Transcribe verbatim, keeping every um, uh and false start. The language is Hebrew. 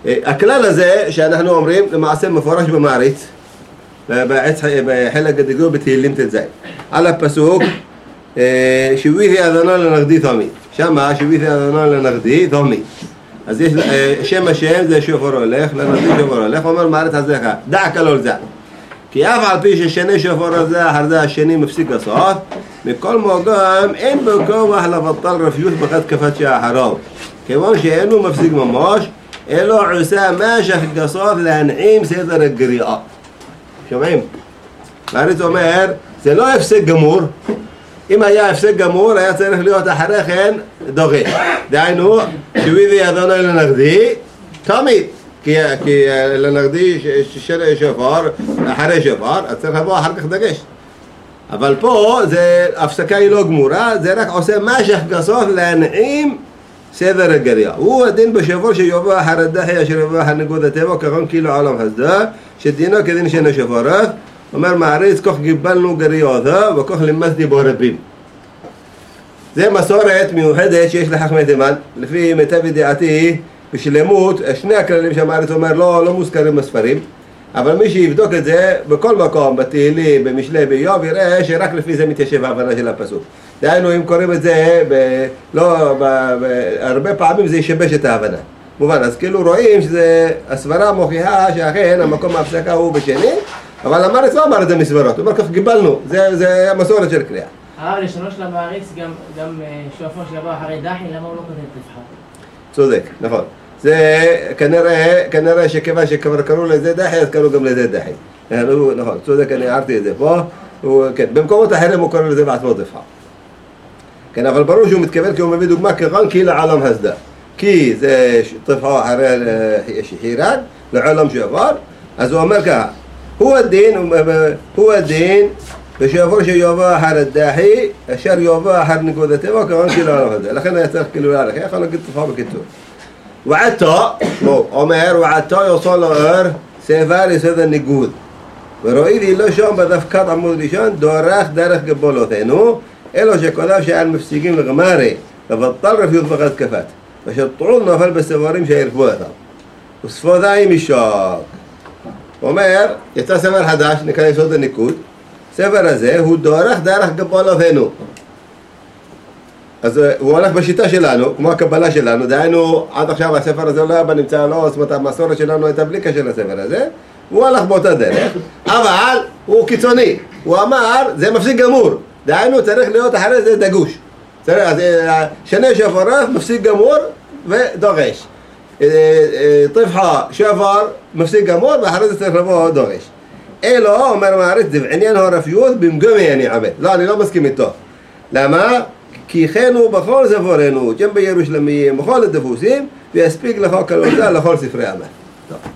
הכלל הזה שאנחנו אומרים למעשה מפורש במעריץ, בחלק הגדול בתהילים ט"ז, על הפסוק שוויתי אדוני לנגדי תמיד. שמה שוויתי אדוני לנגדי תמיד. אז יש שם השם זה שופר הולך, לנגדי שופר הולך, אומר מעריץ הזה ככה, דע כלול זה. כי אף על פי ששני שופר הזה, אחר זה השני מפסיק לעשות, מכל מוגם אין בכוח לבטל רפיות בחתקפת שהאחרון. כיוון שאינו מפסיק ממש, אלו עושה משך גסות להנעים סדר הגריעה. שומעים? מעריץ אומר, זה לא הפסק גמור. אם היה הפסק גמור, היה צריך להיות אחרי כן דוחה. דהיינו, שוויתי אדוני לנגדי, תמיד. כי, כי לנגדי של שופר, אחרי שופר, אז צריך לבוא אחר כך דגש. אבל פה, זה, הפסקה היא לא גמורה, זה רק עושה משך גסות להנעים סדר הגריעה. הוא הדין בשופר שיובא אחר הדחי אשר יובא אחר נגוד הטבע, כגון כאילו עולם חסדה, שדינו כדין שני שופרות, אומר מעריץ, כוח גיבלנו גריעותו, וכוח לימדתי בו רבים. זה מסורת מיוחדת שיש לחכמי תימן, לפי מיטב ידיעתי, בשלמות, שני הכללים שהמעריץ אומר לא, לא מוזכרים בספרים, אבל מי שיבדוק את זה בכל מקום, בתהילים, במשלי, באיוב, יראה שרק לפי זה מתיישב ההבנה של הפסוק. דהיינו, אם קוראים את זה, ב, לא, ב, ב, הרבה פעמים זה ישבש את ההבנה. מובן, אז כאילו רואים שהסברה מוכיחה שאכן המקום ההפסקה הוא בשני, אבל המעריץ לא אמר את זה מסברות, הוא אומר כך קיבלנו, זה, זה המסורת של קריאה. הרב, לשונו של המעריץ גם, גם שופר שיבוא אחרי דחי, למה הוא לא כותב תבחר? צודק, נכון. זה כנראה, כנראה שכיוון שכבר קראו לזה דחי, אז קראו גם לזה דחי. נכון, צודק, אני הערתי את זה פה. הוא, כן, במקומות אחרים הוא קורא לזה בעצמו תבחר. כן, אבל ברור שהוא מתכוון כי הוא מביא דוגמה כגון כי לעולם הסדה. כי זה תבחר אחרי חירד, לעולם שופר, אז הוא אומר ככה, הוא הדין, הוא הדין, ושופר שיובא אחר הדחי, אשר יובא אחר נקוד הטבע, כגון כי לעולם הסדה. לכן היה צריך כאילו להלך, יכול להגיד תבחר בקיצור. ועתו, הוא אומר, ועתו יוסו לאור, ספר יסוד הניגוד. וראיתי לא שם בדפקת עמוד ראשון, דורך דרך גבולותינו, אלו שכתב שאין מפסיקים לגמרי, לבטל רפיות בחד כפת. ושטעון נופל בספרים שהרפו אותם. וספודיים ישוק. הוא אומר, יצא ספר חדש, נקרא יסוד הניקוד. ספר הזה הוא דורך דרך גבולותינו. אז הוא הולך בשיטה שלנו, כמו הקבלה שלנו, דהיינו עד עכשיו הספר הזה לא היה בנמצא, לא, זאת אומרת המסורת שלנו הייתה בלי קשר לספר הזה, הוא הלך באותה דרך, אבל הוא קיצוני, הוא אמר זה מפסיק גמור, דהיינו צריך להיות אחרי זה דגוש, צריך, אז שני שופרות מפסיק גמור ודורש, טפחה שופר מפסיק גמור ואחרי זה צריך לבוא דורש. אלו אומר מעריץ, עניין הרפיות במגומי אני עמד, לא אני לא מסכים איתו, למה? כי חנו בכל ספורנו, גם בירושלמיים, בכל הדפוסים, ויספיק לכל כלותה, לכל ספרי אמן.